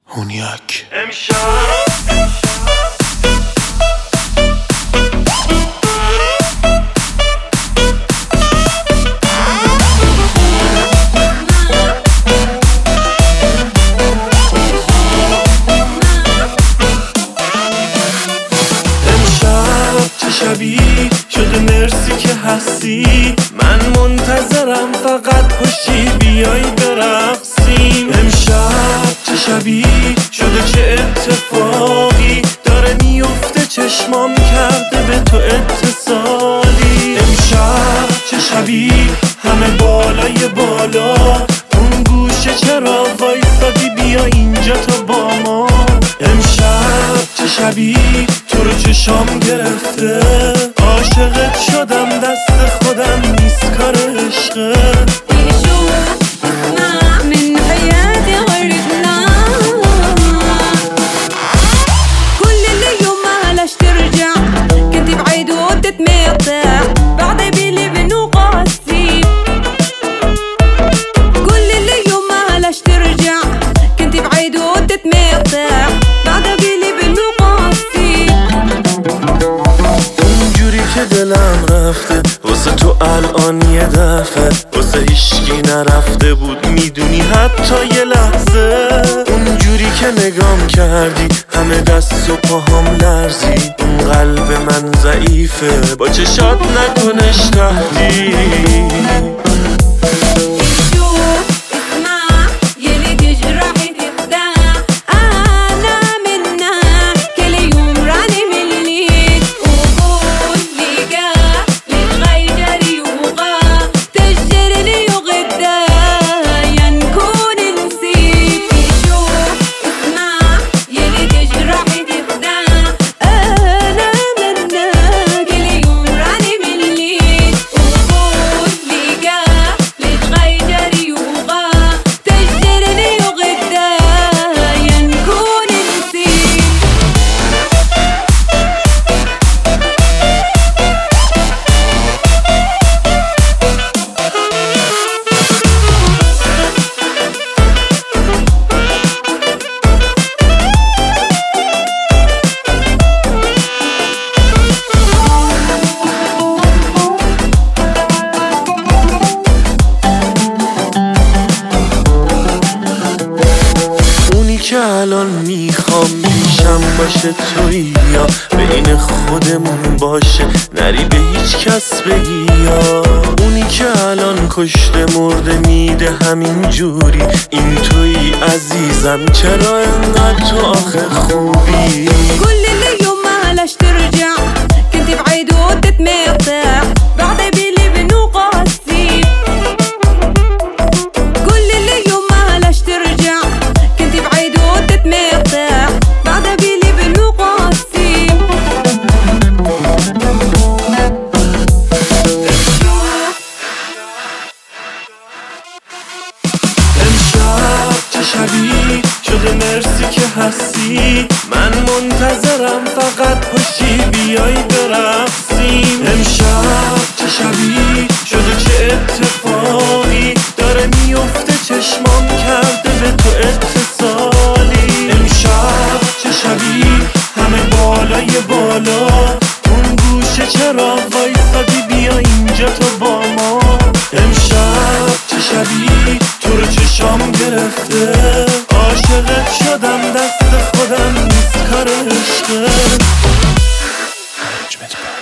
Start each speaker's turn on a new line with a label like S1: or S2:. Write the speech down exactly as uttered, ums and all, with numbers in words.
S1: هونیاک.
S2: امشب شبی شده مرسی که هستی، من منتظرم فقط پشتی بیای برقصیم. امشب چه شبی شده، چه اتفاقی داره میفته، چشمام کرده به تو اتصالی. امشب چه شبی همه بالای بالا، اون گوشه چرا وایسادی، بیا اینجا تو با ما. امشب چه شبی تو رو چشام گرفته، عاشقت شدم دست خودم نیست کار عشقه. دلم رفته واسه تو الان یه دفعه، واسه هیچکی نرفته بود میدونی حتی یه لحظه. اونجوری که نگام کردی همه دست و پاهام لرزید، اون قلب من ضعیفه با چشات نکنش تهدید. که الان میخوام پیشم باشه تویی، یا بین خودمون باشه نری به هیچ کس بگی، یا اونی که الان کشته مرده میده همین جوری، این تویی عزیزم چرا انقدر تو آخه خوبی.
S3: كل اليوم معلش ترجع كنت بعيد وتتمرتاح بعد بيلي بنوقع السيب. كل اليوم معلش ترجع كنت بعيد وتتمرتاح بعد بيلي بنوقع السيب.
S2: امشب چه شبی شده مرسی که هستی، من منتظرم فقط پشتی بیای برقصیم. امشب چه شبی شده، چه اتفاقی داره میفته، چشمام کرده به تو اتصالی. امشب چه شبی همه بالای بالا، اون گوشه چرا وایسادی، بیا اینجا تو با ما. امشب چه شبی تو رو چشام گرفته، عاشقت شدم دست خودم نیست کار عشقه.